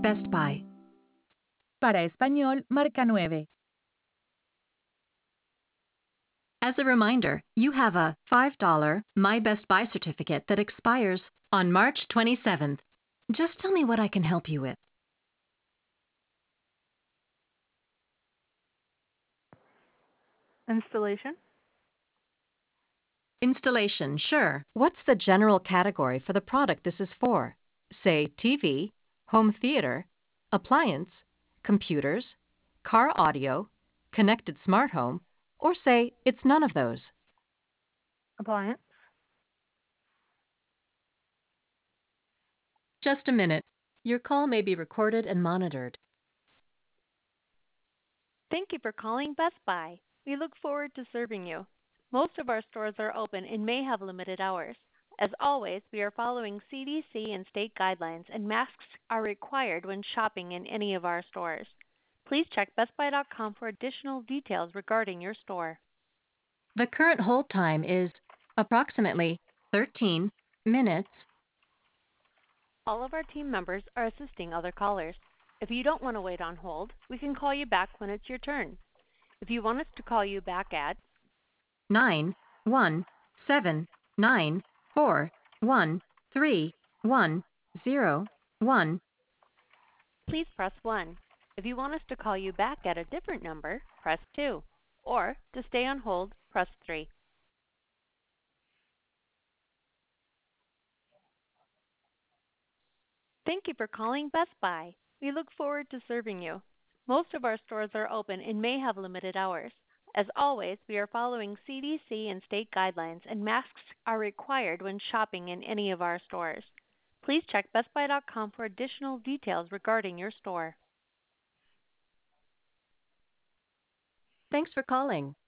Best Buy. Para español, marca 9. As a reminder, you have a $5 My Best Buy certificate that expires on March 27th. Just tell me what I can help you with. Installation? Installation, sure. What's the general category for the product this is for? Say TV, home theater, appliance, computers, car audio, connected smart home, or say it's none of those. Appliance? Just a minute. Your call may be recorded and monitored. Thank you for calling Best Buy. We look forward to serving you. Most of our stores are open and may have limited hours. As always, we are following CDC and state guidelines, and masks are required when shopping in any of our stores. Please check bestbuy.com for additional details regarding your store. The current hold time is approximately 13 minutes. All of our team members are assisting other callers. If you don't want to wait on hold, we can call you back when it's your turn. If you want us to call you back at 917941301, please press 1. If you want us to call you back at a different number, press 2. Or, to stay on hold, press 3. Thank you for calling Best Buy. We look forward to serving you. Most of our stores are open and may have limited hours. As always, we are following CDC and state guidelines, and masks are required when shopping in any of our stores. Please check bestbuy.com for additional details regarding your store. Thanks for calling.